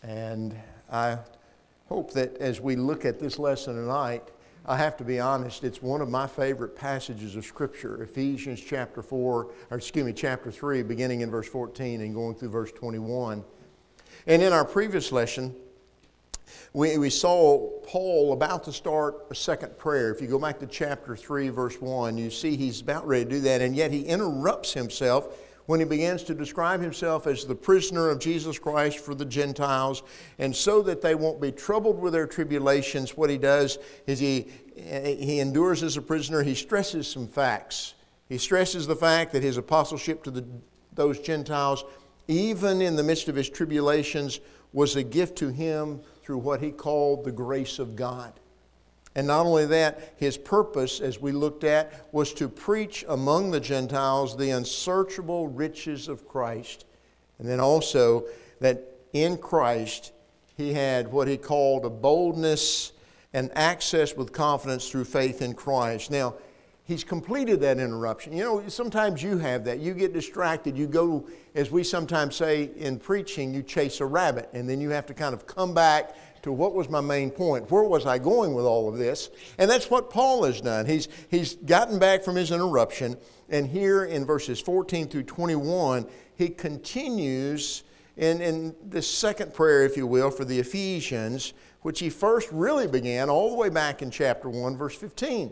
And I hope that as we look at this lesson tonight, I have to be honest, it's one of my favorite passages of Scripture, Ephesians chapter 3, beginning in verse 14 and going through verse 21. And in our previous lesson, we saw Paul about to start a second prayer. If you go back to chapter 3, verse 1, you see he's about ready to do that, and yet he interrupts himself when he begins to describe himself as the prisoner of Jesus Christ for the Gentiles. And so that they won't be troubled with their tribulations, what he does is he endures as a prisoner. He stresses some facts. He stresses the fact that his apostleship to those Gentiles, even in the midst of his tribulations, was a gift to him through what he called the grace of God. And not only that, his purpose, as we looked at, was to preach among the Gentiles the unsearchable riches of Christ. And then also that in Christ he had what he called a boldness and access with confidence through faith in Christ. Now, he's completed that interruption. You know, sometimes you have that. You get distracted. You go, as we sometimes say in preaching, you chase a rabbit. And then you have to kind of come back to what was my main point? Where was I going with all of this? And that's what Paul has done. He's gotten back from his interruption. And here in verses 14 through 21, he continues in this second prayer, if you will, for the Ephesians, which he first really began all the way back in chapter 1, verse 15.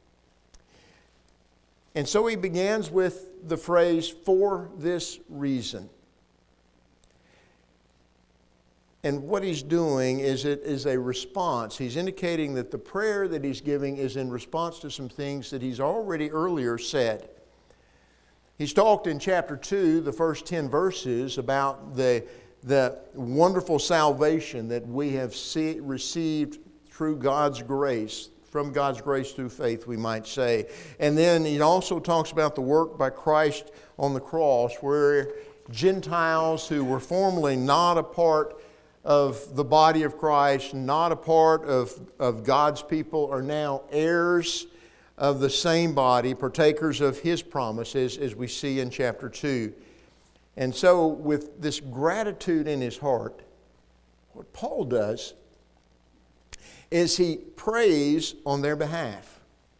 And so he begins with the phrase, "for this reason." And what he's doing is it is a response. He's indicating that the prayer that he's giving is in response to some things that he's already earlier said. He's talked in chapter 2, the first 10 verses, about the wonderful salvation that we have received through God's grace, from God's grace through faith, we might say. And then he also talks about the work by Christ on the cross, where Gentiles who were formerly not a part of the body of Christ, not a part of God's people, are now heirs of the same body, partakers of His promises, as we see in chapter 2. And so with this gratitude in his heart, what Paul does is he prays on their behalf.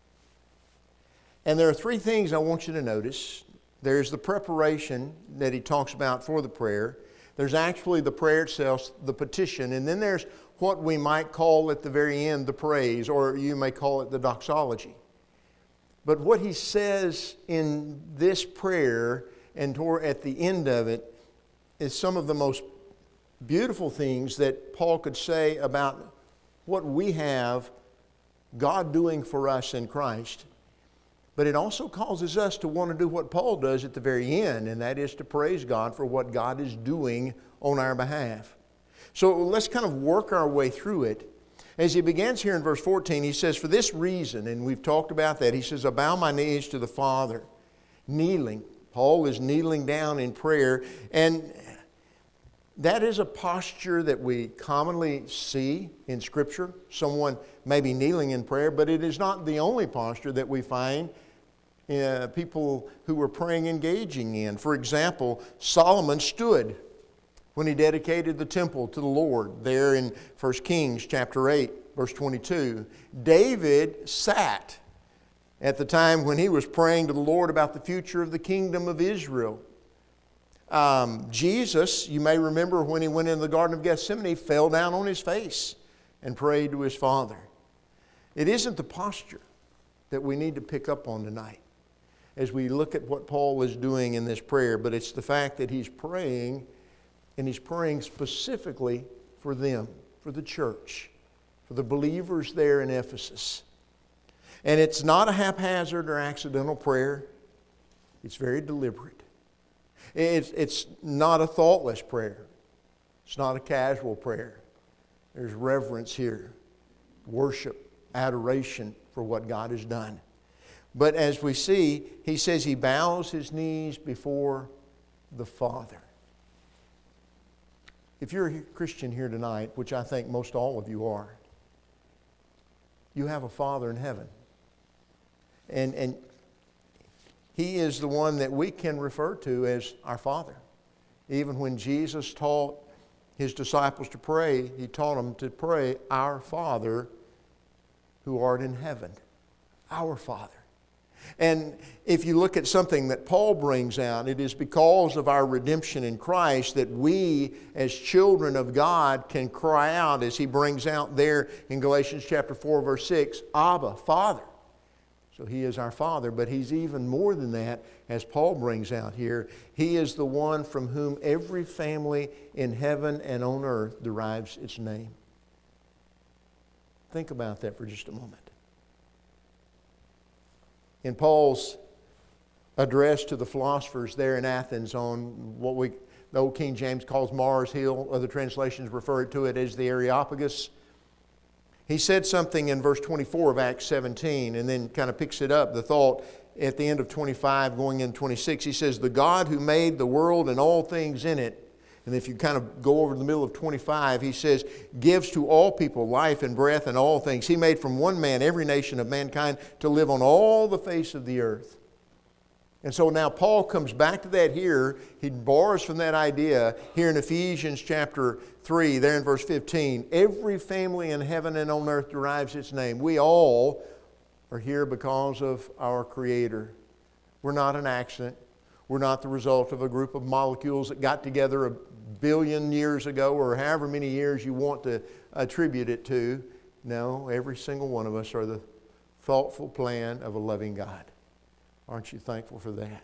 And there are three things I want you to notice. There's the preparation that he talks about for the prayer. There's actually the prayer itself, the petition, and then there's what we might call at the very end the praise, or you may call it the doxology. But what he says in this prayer and at the end of it is some of the most beautiful things that Paul could say about what we have God doing for us in Christ. But it also causes us to want to do what Paul does at the very end, and that is to praise God for what God is doing on our behalf. So let's kind of work our way through it. As he begins here in verse 14, he says, "For this reason," and we've talked about that, he says, "I bow my knees to the Father," kneeling. Paul is kneeling down in prayer, and that is a posture that we commonly see in Scripture. Someone may be kneeling in prayer, but it is not the only posture that we find people who were praying engaging in. For example, Solomon stood when he dedicated the temple to the Lord, there in 1 Kings chapter 8, verse 22. David sat at the time when he was praying to the Lord about the future of the kingdom of Israel. Jesus, you may remember when he went in the Garden of Gethsemane, he fell down on his face and prayed to his Father. It isn't the posture that we need to pick up on tonight as we look at what Paul is doing in this prayer, but it's the fact that he's praying, and he's praying specifically for them, for the church, for the believers there in Ephesus. And it's not a haphazard or accidental prayer. It's very deliberate. It's not a thoughtless prayer. It's not a casual prayer. There's reverence here, worship, adoration for what God has done. But as we see, he says he bows his knees before the Father. If you're a Christian here tonight, which I think most all of you are, you have a Father in heaven. And He is the one that we can refer to as our Father. Even when Jesus taught his disciples to pray, he taught them to pray, Our Father who art in heaven. Our Father. And if you look at something that Paul brings out, it is because of our redemption in Christ that we as children of God can cry out, as he brings out there in Galatians chapter 4 verse 6, Abba, Father. So he is our Father, but he's even more than that, as Paul brings out here. He is the one from whom every family in heaven and on earth derives its name. Think about that for just a moment. In Paul's address to the philosophers there in Athens on what the old King James calls Mars Hill, other translations refer to it as the Areopagus, he said something in verse 24 of Acts 17 and then kind of picks it up, the thought at the end of 25 going in 26. He says, the God who made the world and all things in it, and if you kind of go over to the middle of 25, he says, gives to all people life and breath and all things. He made from one man every nation of mankind to live on all the face of the earth. And so now Paul comes back to that here. He borrows from that idea here in Ephesians chapter 3, there in verse 15. Every family in heaven and on earth derives its name. We all are here because of our Creator. We're not an accident. We're not the result of a group of molecules that got together a billion years ago or however many years you want to attribute it to. No, every single one of us are the thoughtful plan of a loving God. Aren't you thankful for that?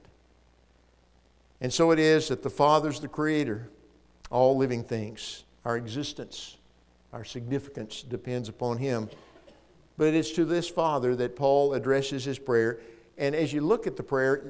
And so it is that the Father's the Creator. All living things, our existence, our significance depends upon Him. But it's to this Father that Paul addresses his prayer. And as you look at the prayer,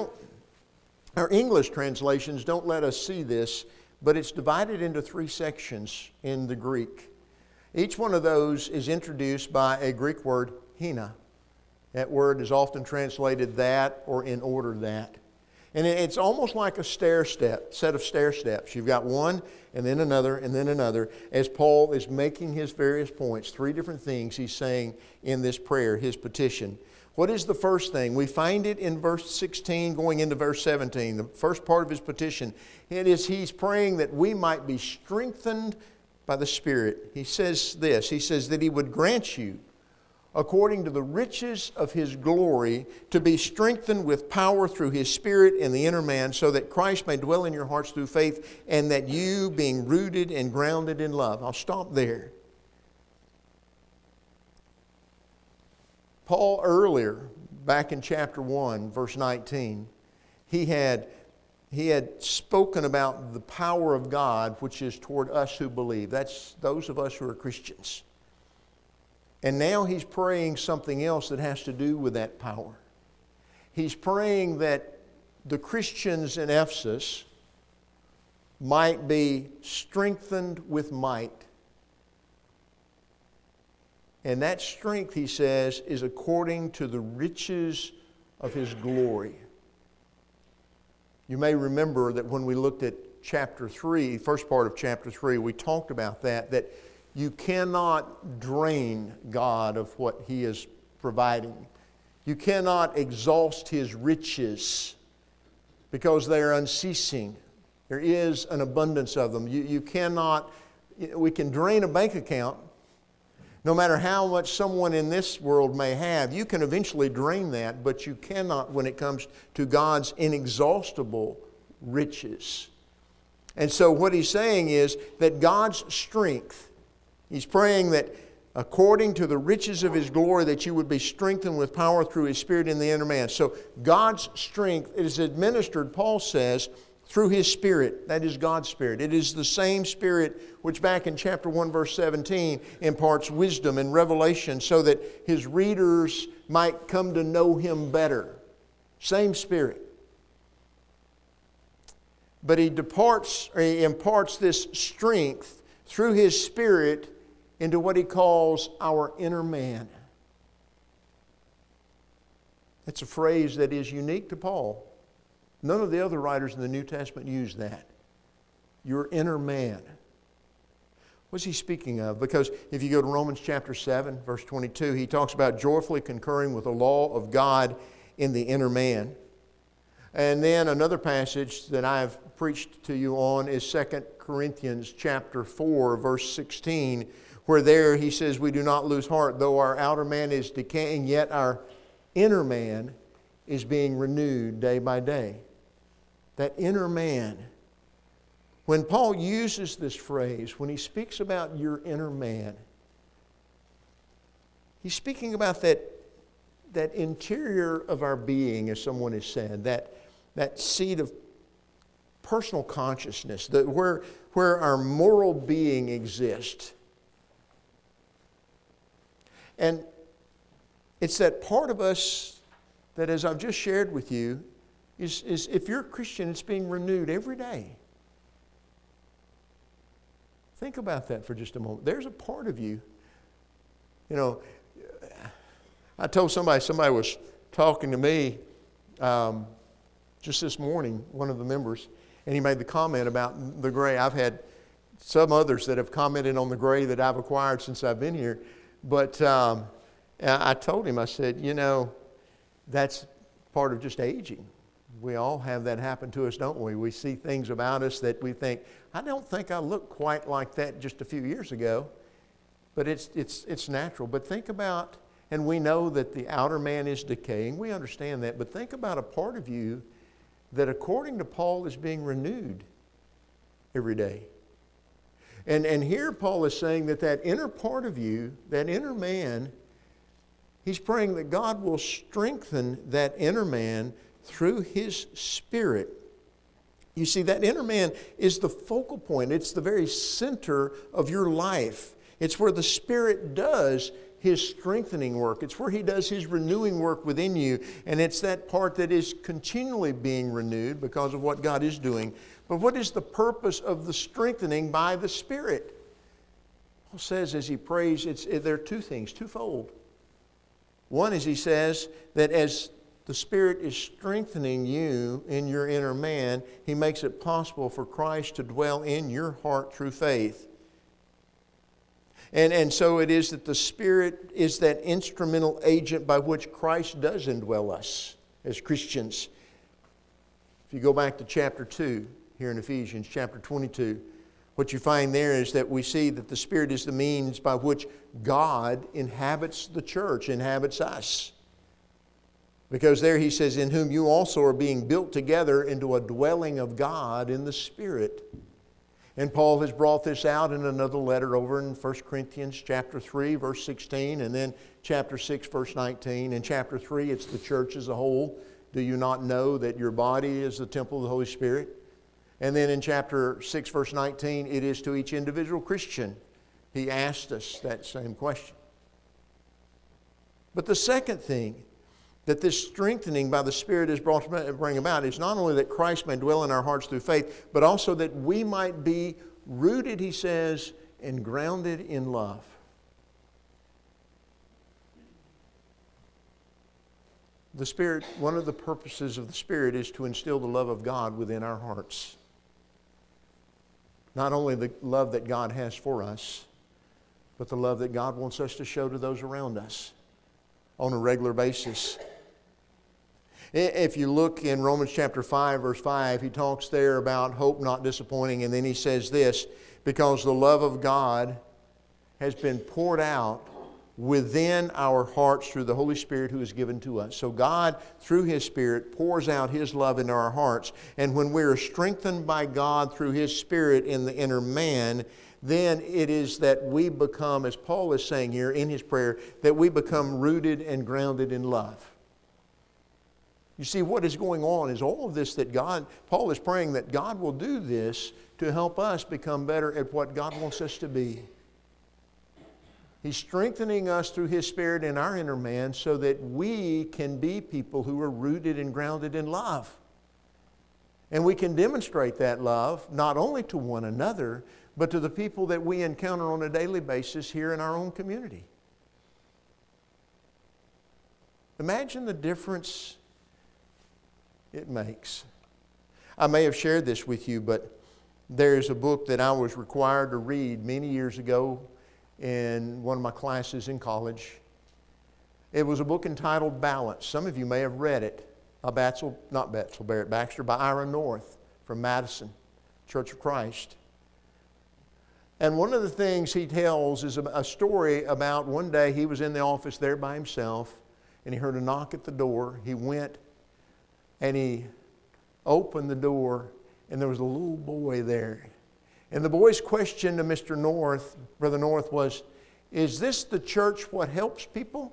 our English translations don't let us see this, but it's divided into 3 sections in the Greek. Each one of those is introduced by a Greek word, hina. That word is often translated that or in order that. And it's almost like a set of stair steps. You've got one and then another and then another. As Paul is making his various points, 3 different things he's saying in this prayer, his petition. What is the first thing? We find it in verse 16 going into verse 17. The first part of his petition. It is he's praying that we might be strengthened by the Spirit. He says this. He says that he would grant you, according to the riches of His glory, to be strengthened with power through His Spirit in the inner man, so that Christ may dwell in your hearts through faith, and that you, being rooted and grounded in love. I'll stop there. Paul earlier, back in chapter 1, verse 19, he had spoken about the power of God, which is toward us who believe. That's those of us who are Christians. And now he's praying something else that has to do with that power. He's praying that the Christians in Ephesus might be strengthened with might. And that strength, he says, is according to the riches of His glory. You may remember that when we looked at chapter 3, first part of chapter 3, we talked about that you cannot drain God of what He is providing. You cannot exhaust His riches because they are unceasing. There is an abundance of them. We can drain a bank account. No matter how much someone in this world may have, you can eventually drain that, but you cannot when it comes to God's inexhaustible riches. And so what he's saying is that God's strength, he's praying that according to the riches of His glory, that you would be strengthened with power through His Spirit in the inner man. So God's strength is administered, Paul says, through His Spirit. That is God's Spirit. It is the same Spirit which back in chapter 1 verse 17 imparts wisdom and revelation so that His readers might come to know Him better. Same Spirit. But He imparts this strength through His Spirit into what he calls our inner man. It's a phrase that is unique to Paul. None of the other writers in the New Testament use that. Your inner man. What's he speaking of? Because if you go to Romans chapter 7, verse 22, he talks about joyfully concurring with the law of God in the inner man. And then another passage that I've preached to you on is 2 Corinthians chapter 4, verse 16, where there he says, we do not lose heart, though our outer man is decaying, yet our inner man is being renewed day by day. That inner man. When Paul uses this phrase, when he speaks about your inner man, he's speaking about that interior of our being, as someone has said, that seat of personal consciousness, where our moral being exists. And it's that part of us that, as I've just shared with you, is if you're a Christian, it's being renewed every day. Think about that for just a moment. There's a part of you, I told somebody was talking to me just this morning, one of the members, and he made the comment about the gray. I've had some others that have commented on the gray that I've acquired since I've been here. But I told him, I said, that's part of just aging. We all have that happen to us, don't we? We see things about us that we think, I don't think I looked quite like that just a few years ago. But it's natural. But think about, and we know that the outer man is decaying. We understand that. But think about a part of you that, according to Paul, is being renewed every day. And here Paul is saying that inner part of you, that inner man, he's praying that God will strengthen that inner man through His Spirit. You see, that inner man is the focal point. It's the very center of your life. It's where the Spirit does His strengthening work. It's where He does His renewing work within you. And it's that part that is continually being renewed because of what God is doing. But what is the purpose of the strengthening by the Spirit? Paul says as he prays, there are two things, twofold. One is he says that as the Spirit is strengthening you in your inner man, He makes it possible for Christ to dwell in your heart through faith. And so it is that the Spirit is that instrumental agent by which Christ does indwell us as Christians. If you go back to chapter 2 here in Ephesians, chapter 22, what you find there is that we see that the Spirit is the means by which God inhabits the church, inhabits us. Because there he says, in whom you also are being built together into a dwelling of God in the Spirit. And Paul has brought this out in another letter over in 1 Corinthians chapter 3, verse 16, and then chapter 6, verse 19. In chapter 3, it's the church as a whole. Do you not know that your body is the temple of the Holy Spirit? And then in chapter 6, verse 19, it is to each individual Christian. He asked us that same question. But the second thing that this strengthening by the Spirit is brought to bring about is not only that Christ may dwell in our hearts through faith, but also that we might be rooted, he says, and grounded in love. The Spirit, one of the purposes of the Spirit is to instill the love of God within our hearts. Not only the love that God has for us, but the love that God wants us to show to those around us on a regular basis. If you look in Romans chapter 5, verse 5, he talks there about hope not disappointing, and then he says this, because the love of God has been poured out within our hearts through the Holy Spirit who is given to us. So God, through His Spirit, pours out His love into our hearts. And when we are strengthened by God through His Spirit in the inner man, then it is that we become, as Paul is saying here in his prayer, that we become rooted and grounded in love. You see, what is going on is all of this that Paul is praying that God will do this to help us become better at what God wants us to be. He's strengthening us through His Spirit in our inner man so that we can be people who are rooted and grounded in love. And we can demonstrate that love not only to one another, but to the people that we encounter on a daily basis here in our own community. Imagine the difference it makes. I may have shared this with you, but there's a book that I was required to read many years ago in one of my classes in college. It was a book entitled Balance. Some of you may have read it. Barrett Baxter, by Ira North from Madison Church of Christ. And one of the things he tells is a story about one day he was in the office there by himself, and he heard a knock at the door. He went and he opened the door, and there was a little boy there. And the boy's question to Mr. North, Brother North, was, "Is this the church what helps people?"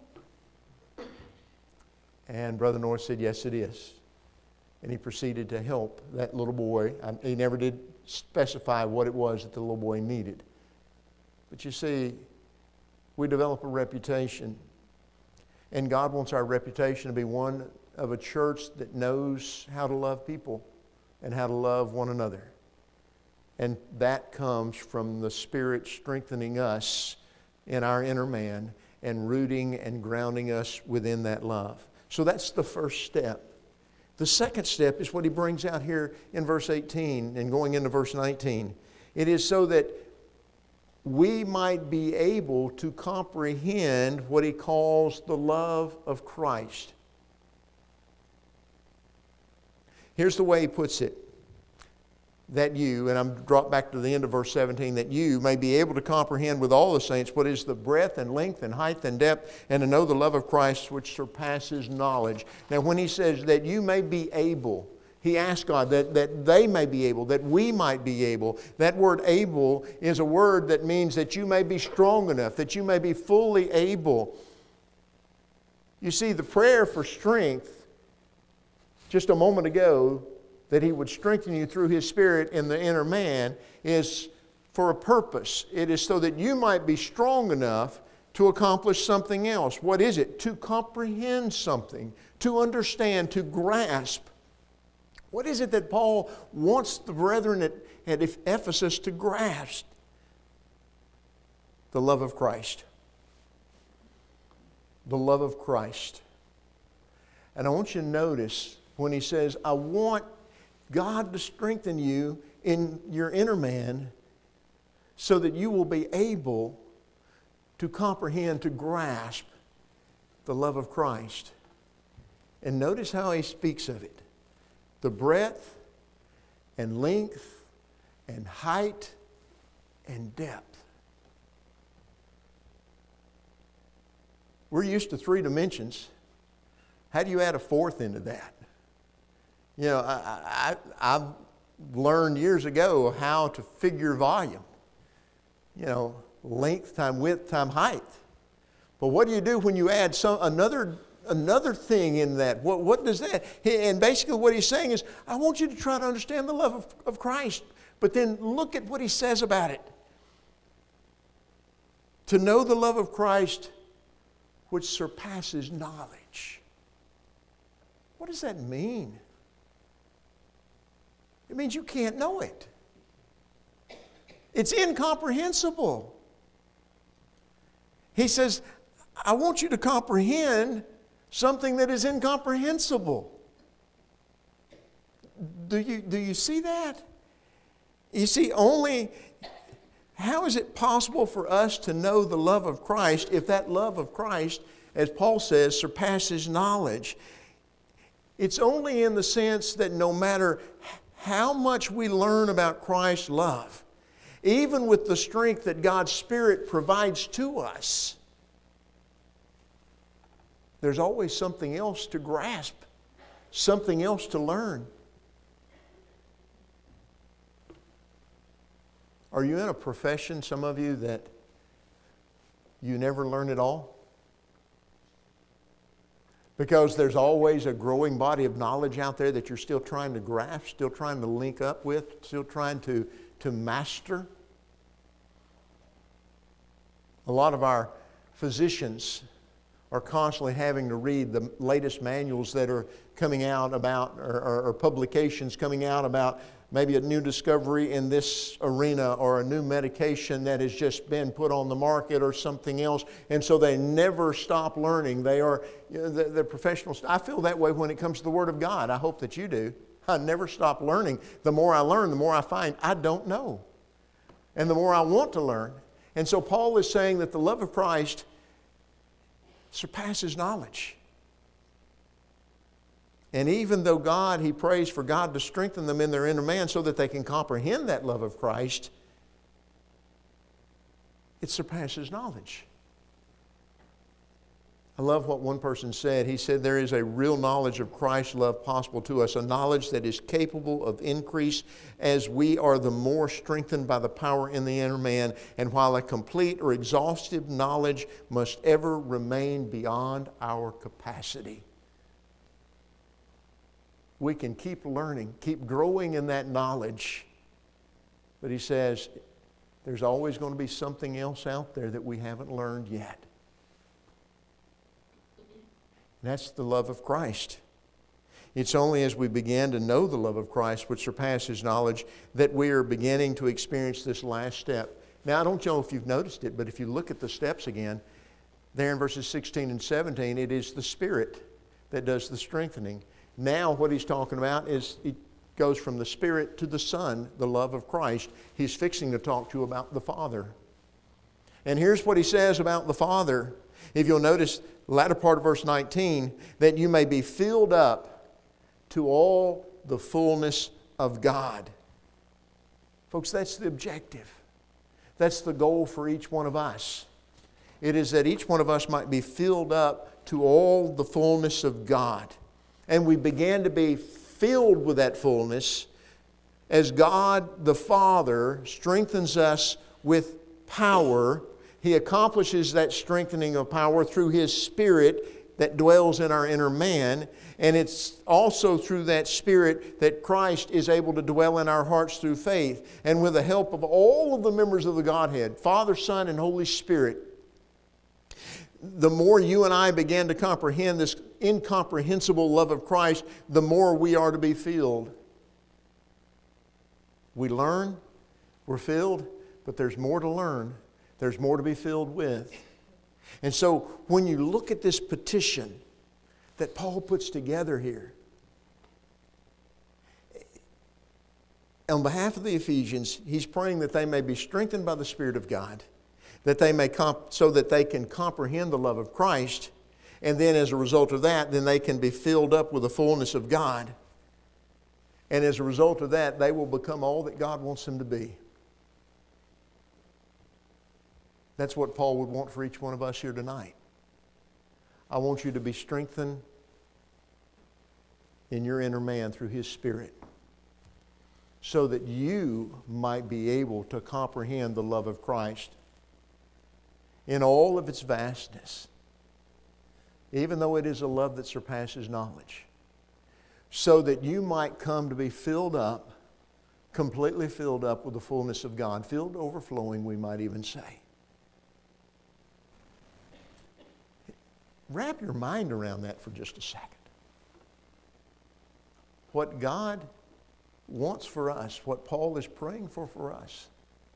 And Brother North said, "Yes, it is." And he proceeded to help that little boy. He never did specify what it was that the little boy needed. But you see, we develop a reputation. And God wants our reputation to be one of a church that knows how to love people and how to love one another. And that comes from the Spirit strengthening us in our inner man and rooting and grounding us within that love. So that's the first step. The second step is what he brings out here in verse 18 and going into verse 19. It is so that we might be able to comprehend what he calls the love of Christ. Here's the way he puts it. That you, and I'm brought back to the end of verse 17, that you may be able to comprehend with all the saints what is the breadth and length and height and depth, and to know the love of Christ which surpasses knowledge. Now when he says that you may be able, he asks God that they may be able, that we might be able. That word able is a word that means that you may be strong enough, that you may be fully able. You see, the prayer for strength just a moment ago, that he would strengthen you through his Spirit in the inner man, is for a purpose. It is so that you might be strong enough to accomplish something else. What is it? To comprehend something, to understand, to grasp. What is it that Paul wants the brethren at Ephesus to grasp? The love of Christ. The love of Christ. And I want you to notice when he says, I want God to strengthen you in your inner man so that you will be able to comprehend, to grasp the love of Christ. And notice how he speaks of it. The breadth and length and height and depth. We're used to 3 dimensions. How do you add a 4th into that? You know, I've learned years ago how to figure volume. You know, length time width time height. But what do you do when you add another thing in that? What does that? And basically what he's saying is, I want you to try to understand the love of Christ. But then look at what he says about it. To know the love of Christ which surpasses knowledge. What does that mean? It means you can't know it. It's incomprehensible. He says, I want you to comprehend something that is incomprehensible. Do you see that? You see, how is it possible for us to know the love of Christ if that love of Christ, as Paul says, surpasses knowledge? It's only in the sense that no matter how much we learn about Christ's love, even with the strength that God's Spirit provides to us, there's always something else to grasp, something else to learn. Are you in a profession, some of you, that you never learn it all? Because there's always a growing body of knowledge out there that you're still trying to grasp, still trying to link up with, still trying to master. A lot of our physicians are constantly having to read the latest manuals that are coming out about, or publications coming out about maybe a new discovery in this arena or a new medication that has just been put on the market or something else. And so they never stop learning. They're professionals. I feel that way when it comes to the Word of God. I hope that you do. I never stop learning. The more I learn, the more I find I don't know. And the more I want to learn. And so Paul is saying that the love of Christ surpasses knowledge. And even though he prays for God to strengthen them in their inner man so that they can comprehend that love of Christ, It surpasses knowledge. I love what one person said. He said, there is a real knowledge of Christ's love possible to us, a knowledge that is capable of increase as we are the more strengthened by the power in the inner man. And while a complete or exhaustive knowledge must ever remain beyond our capacity, we can keep learning, keep growing in that knowledge. But he says, there's always going to be something else out there that we haven't learned yet. That's the love of Christ. It's only as we begin to know the love of Christ, which surpasses knowledge, that we are beginning to experience this last step. Now, I don't know if you've noticed it, but if you look at the steps again, there in verses 16 and 17, it is the Spirit that does the strengthening. Now, what he's talking about is it goes from the Spirit to the Son, the love of Christ. He's fixing to talk to you about the Father. And here's what he says about the Father. If you'll notice, the latter part of verse 19, that you may be filled up to all the fullness of God. Folks, that's the objective. That's the goal for each one of us. It is that each one of us might be filled up to all the fullness of God. And we began to be filled with that fullness as God the Father strengthens us with power. He accomplishes that strengthening of power through His Spirit that dwells in our inner man. And it's also through that Spirit that Christ is able to dwell in our hearts through faith. And with the help of all of the members of the Godhead, Father, Son, and Holy Spirit, the more you and I begin to comprehend this incomprehensible love of Christ, the more we are to be filled. We learn, we're filled, but there's more to learn. There's more to be filled with. And so when you look at this petition that Paul puts together here, on behalf of the Ephesians, he's praying that they may be strengthened by the Spirit of God, that they may so that they can comprehend the love of Christ, and then as a result of that, then they can be filled up with the fullness of God. And as a result of that, they will become all that God wants them to be. That's what Paul would want for each one of us here tonight. I want you to be strengthened in your inner man through His Spirit, so that you might be able to comprehend the love of Christ in all of its vastness, even though it is a love that surpasses knowledge, so that you might come to be filled up, completely filled up with the fullness of God, filled to overflowing, we might even say. Wrap your mind around that for just a second. What God wants for us, what Paul is praying for us.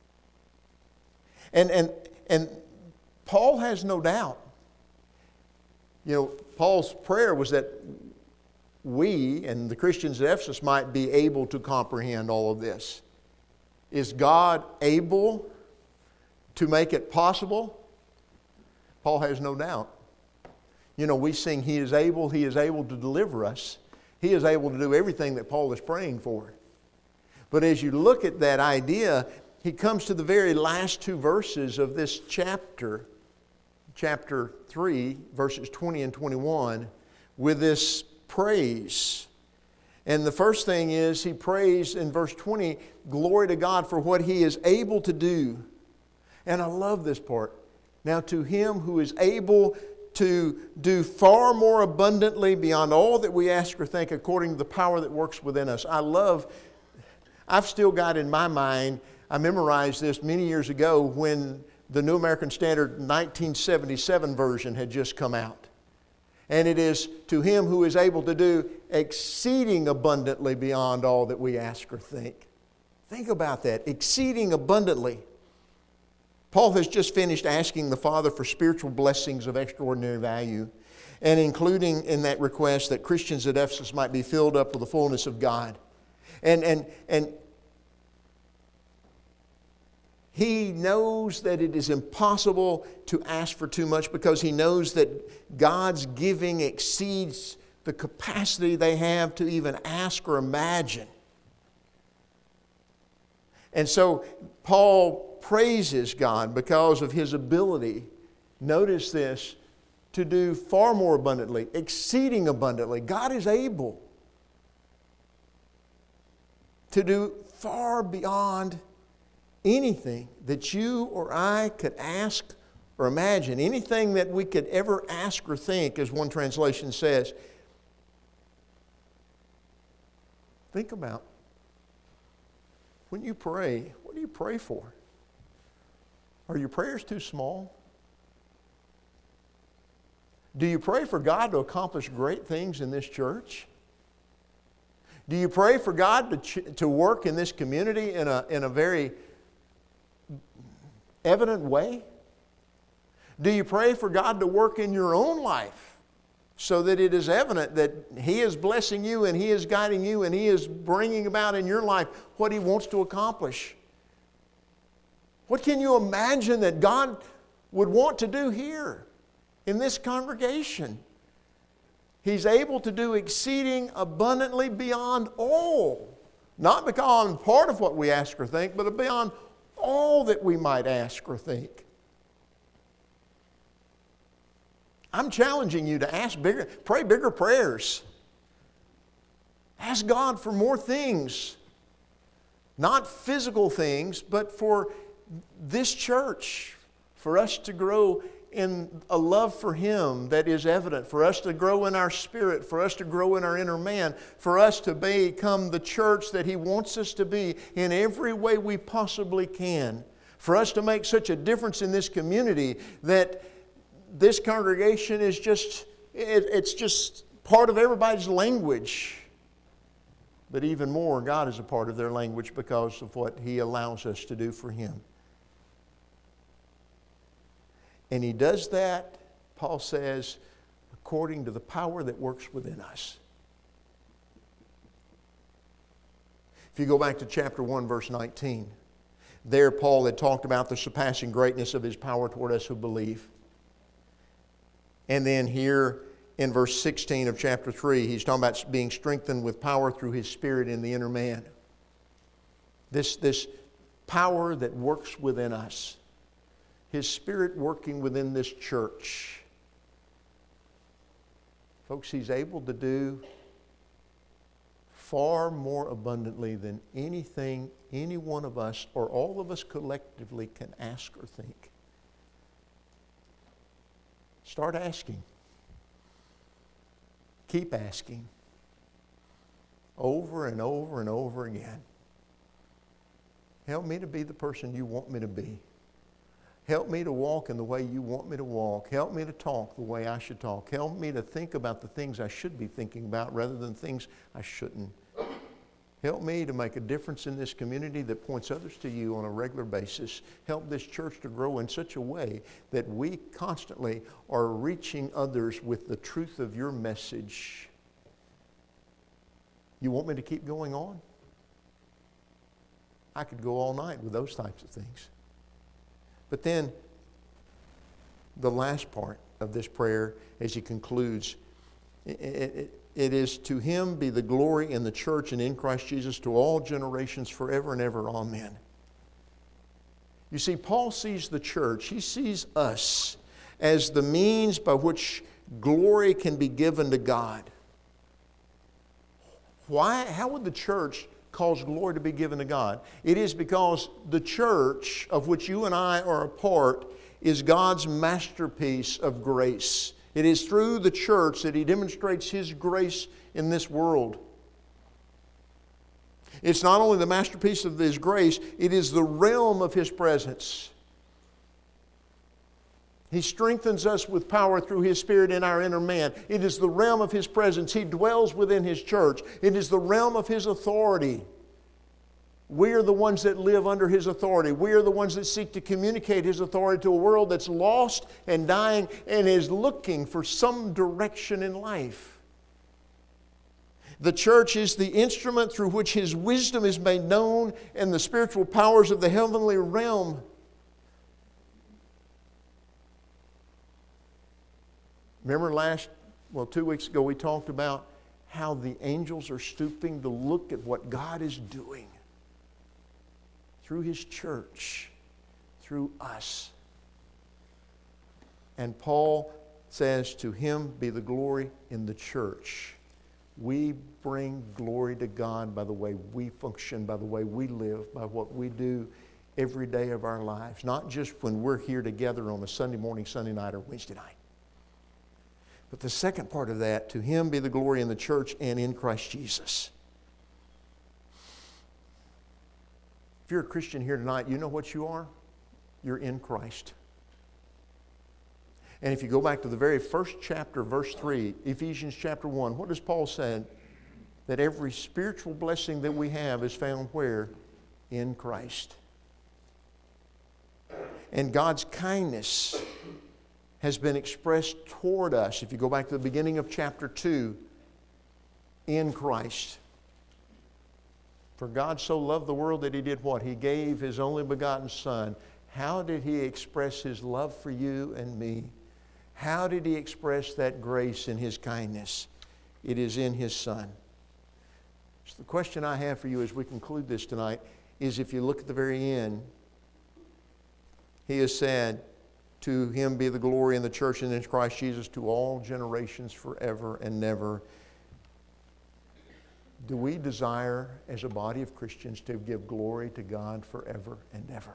And Paul has no doubt. You know, Paul's prayer was that we and the Christians at Ephesus might be able to comprehend all of this. Is God able to make it possible? Paul has no doubt. You know, we sing, He is able to deliver us. He is able to do everything that Paul is praying for. But as you look at that idea, he comes to the very last two verses of this chapter 3, verses 20 and 21, with this praise. And the first thing is, he prays in verse 20, glory to God for what He is able to do. And I love this part. Now to Him who is able to do far more abundantly beyond all that we ask or think, according to the power that works within us. I've still got in my mind, I memorized this many years ago when the New American Standard 1977 version had just come out. And it is to Him who is able to do exceeding abundantly beyond all that we ask or think. Think about that, exceeding abundantly. Paul has just finished asking the Father for spiritual blessings of extraordinary value, and including in that request that Christians at Ephesus might be filled up with the fullness of God. And he knows that it is impossible to ask for too much, because he knows that God's giving exceeds the capacity they have to even ask or imagine. And so Paul praises God because of His ability, notice this, to do far more abundantly, exceeding abundantly. God is able to do far beyond anything that you or I could ask or imagine, anything that we could ever ask or think, as one translation says. Think about, when you pray, what do you pray for? Are your prayers too small? Do you pray for God to accomplish great things in this church? Do you pray for God to work in this community in a very evident way? Do you pray for God to work in your own life so that it is evident that He is blessing you and He is guiding you and He is bringing about in your life what He wants to accomplish? What can you imagine that God would want to do here in this congregation? He's able to do exceeding abundantly beyond all. Not beyond part of what we ask or think, but beyond all that we might ask or think. I'm challenging you to pray bigger prayers. Ask God for more things. Not physical things, but for this church, for us to grow in a love for Him that is evident, for us to grow in our spirit, for us to grow in our inner man, for us to become the church that He wants us to be in every way we possibly can, for us to make such a difference in this community that this congregation is it's just part of everybody's language. But even more, God is a part of their language because of what He allows us to do for Him. And He does that, Paul says, according to the power that works within us. If you go back to chapter 1, verse 19, there Paul had talked about the surpassing greatness of His power toward us who believe. And then here in verse 16 of chapter 3, he's talking about being strengthened with power through His Spirit in the inner man. This power that works within us. His Spirit working within this church. Folks, He's able to do far more abundantly than anything any one of us or all of us collectively can ask or think. Start asking. Keep asking. Over and over and over again. Help me to be the person You want me to be. Help me to walk in the way You want me to walk. Help me to talk the way I should talk. Help me to think about the things I should be thinking about rather than things I shouldn't. Help me to make a difference in this community that points others to You on a regular basis. Help this church to grow in such a way that we constantly are reaching others with the truth of Your message. You want me to keep going on? I could go all night with those types of things. But then, the last part of this prayer, as he concludes, it is to Him be the glory in the church and in Christ Jesus to all generations forever and ever. Amen. You see, Paul sees the church, he sees us as the means by which glory can be given to God. Why? How would the church cause glory to be given to God? It is because the church of which you and I are a part is God's masterpiece of grace. It is through the church that He demonstrates His grace in this world. It's not only the masterpiece of His grace, it is the realm of His presence. He strengthens us with power through His Spirit in our inner man. It is the realm of His presence. He dwells within His church. It is the realm of His authority. We are the ones that live under His authority. We are the ones that seek to communicate His authority to a world that's lost and dying and is looking for some direction in life. The church is the instrument through which His wisdom is made known and the spiritual powers of the heavenly realm. Remember 2 weeks ago we talked about how the angels are stooping to look at what God is doing through His church, through us. And Paul says, to Him be the glory in the church. We bring glory to God by the way we function, by the way we live, by what we do every day of our lives. Not just when we're here together on a Sunday morning, Sunday night, or Wednesday night. But the second part of that, to Him be the glory in the church and in Christ Jesus. If you're a Christian here tonight, you know what you are? You're in Christ. And if you go back to the very first chapter, verse 3, Ephesians chapter 1, what does Paul say? That every spiritual blessing that we have is found where? In Christ. And God's kindness has been expressed toward us, if you go back to the beginning of chapter 2, in Christ. For God so loved the world that He did what? He gave His only begotten Son. How did He express His love for you and me? How did He express that grace and His kindness? It is in His Son. So the question I have for you as we conclude this tonight is, if you look at the very end, He has said, to Him be the glory in the church and in Christ Jesus to all generations forever and never. Do we desire as a body of Christians to give glory to God forever and ever?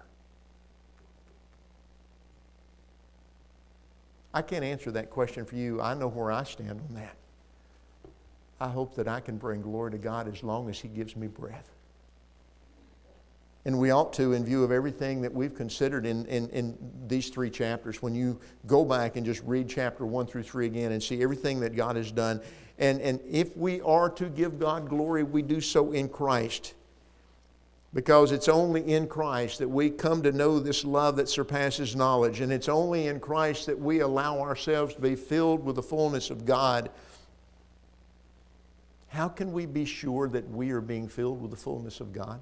I can't answer that question for you. I know where I stand on that. I hope that I can bring glory to God as long as He gives me breath. And we ought to, in view of everything that we've considered in these 3 chapters, when you go back and just read chapter 1 through 3 again and see everything that God has done. And if we are to give God glory, we do so in Christ. Because it's only in Christ that we come to know this love that surpasses knowledge. And it's only in Christ that we allow ourselves to be filled with the fullness of God. How can we be sure that we are being filled with the fullness of God?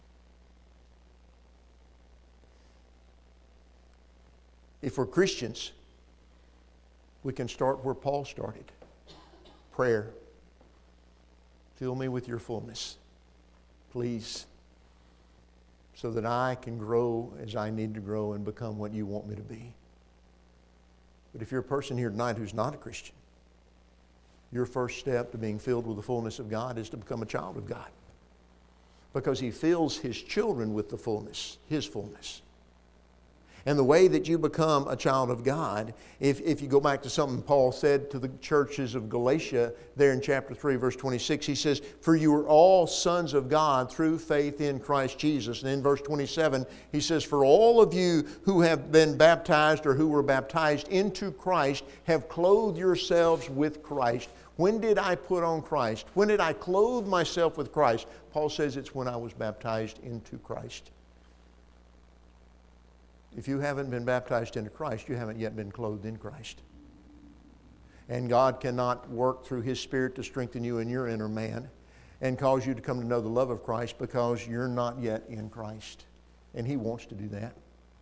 If we're Christians, we can start where Paul started. Prayer. Fill me with your fullness, please, so that I can grow as I need to grow and become what you want me to be. But if you're a person here tonight who's not a Christian, your first step to being filled with the fullness of God is to become a child of God. Because He fills His children with the fullness, His fullness. And the way that you become a child of God, if you go back to something Paul said to the churches of Galatia there in chapter 3, verse 26, he says, for you are all sons of God through faith in Christ Jesus. And in verse 27, he says, for all of you who have been baptized or who were baptized into Christ have clothed yourselves with Christ. When did I put on Christ? When did I clothe myself with Christ? Paul says it's when I was baptized into Christ. If you haven't been baptized into Christ, you haven't yet been clothed in Christ. And God cannot work through His Spirit to strengthen you in your inner man and cause you to come to know the love of Christ because you're not yet in Christ. And He wants to do that.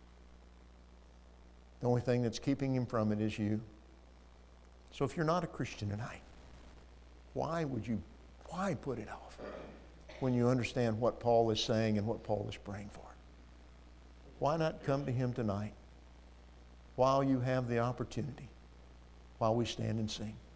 The only thing that's keeping Him from it is you. So if you're not a Christian tonight, why put it off when you understand what Paul is saying and what Paul is praying for? Why not come to Him tonight while you have the opportunity, while we stand and sing?